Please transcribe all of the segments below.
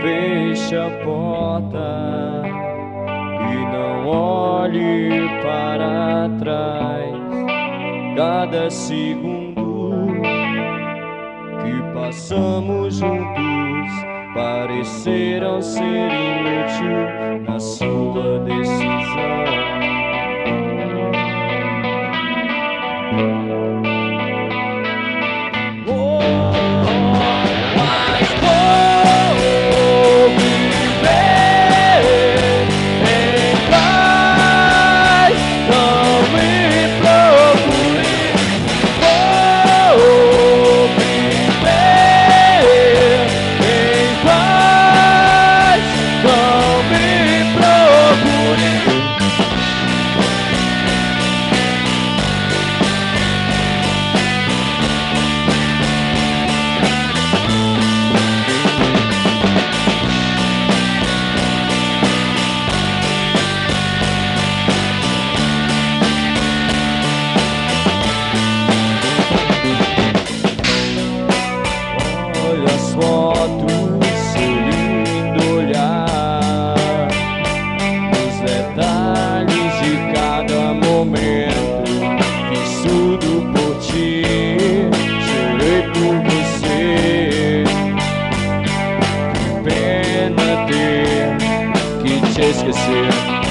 feche a porta e não olhe para trás. Cada segundo que passamos juntos pareceram ser inútil na sua decisão. Fotos, seu lindo olhar, os detalhes de cada momento. Fiz tudo por ti, chorei por você. Que pena ter que te esquecer.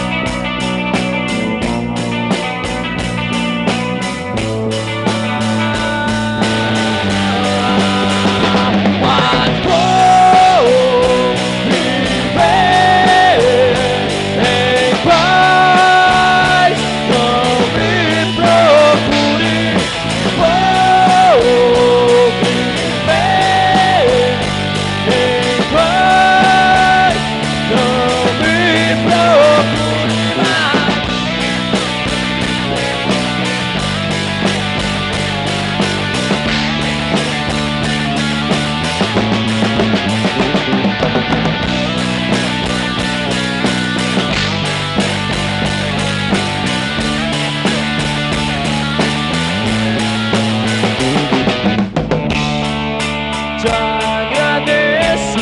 Te agradeço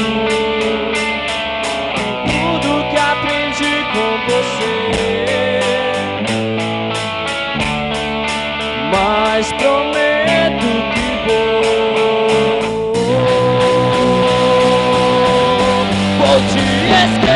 tudo que aprendi com você, mas prometo que vou te esquecer.